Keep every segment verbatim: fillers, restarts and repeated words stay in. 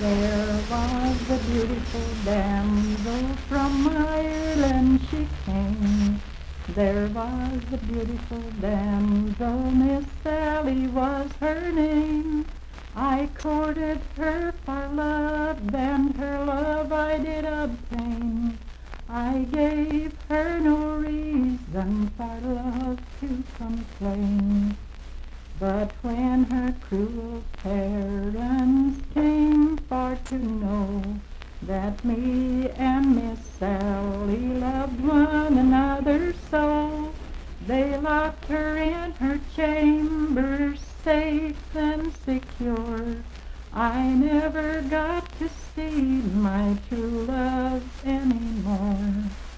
There was a beautiful damsel from Ireland she came. There was a beautiful damsel, Miss Sally was her name. I courted her for love, and her love I did obtain. I gave her no reason for love to complain. But when her cruel parents came for to know that me and Miss Sally loved one another so, they locked her in her chamber, safe and secure. I never got to see my true love anymore.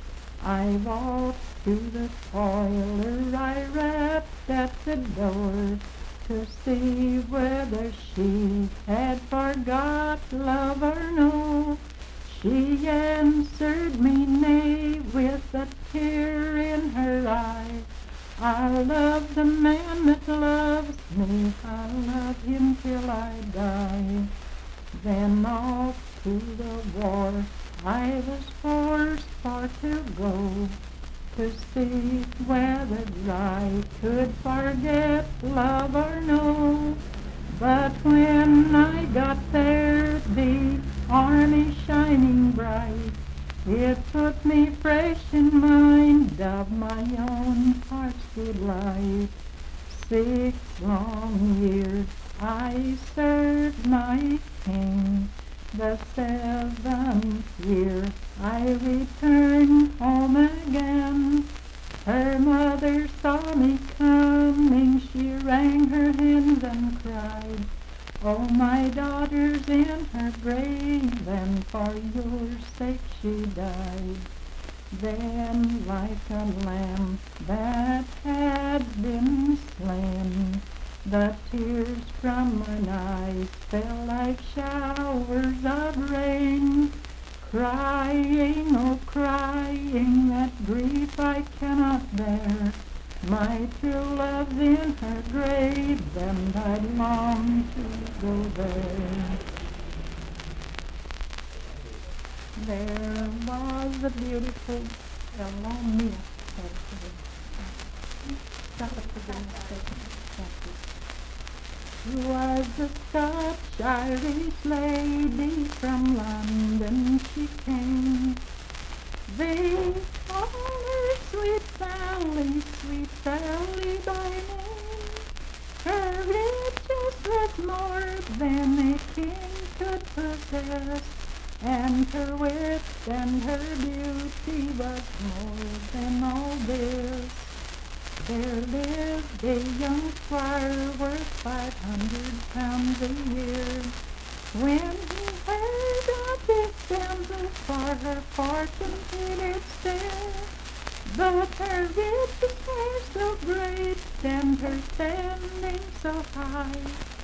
I walked through the parlor, I rapped at the door to see whether she had forgot love or no. She answered me nay with a tear in her eye. I love the man that loves me, I love him till I die. Then off to the war I was forced for to go, to see whether I could forget love or no. But when I got there, the army shining bright, it put me fresh in mind of my own heart's delight. Six long years I served my king. The seventh year I returned home again. Her mother saw me coming, she wrung her hands and cried, "Oh, my daughter's in her grave, and for your sake she died." Then, like a lamb that had been slain, the tears from mine eyes fell like showers of rain. Crying, oh crying, that grief I cannot bear. My true love's in her grave, and I long to go there. There was a beautiful, a long meal. She was a Scotch-Irish lady, from London she came. They call her Sweet Sally, Sweet Sally by name. Her riches was more than a king could possess, and her wit and her beauty was more than all this. There lived a young squire worth five hundred pounds a year. When he heard of his damsel, for her fortune he did stare. But her riches were so great, and her standing so high,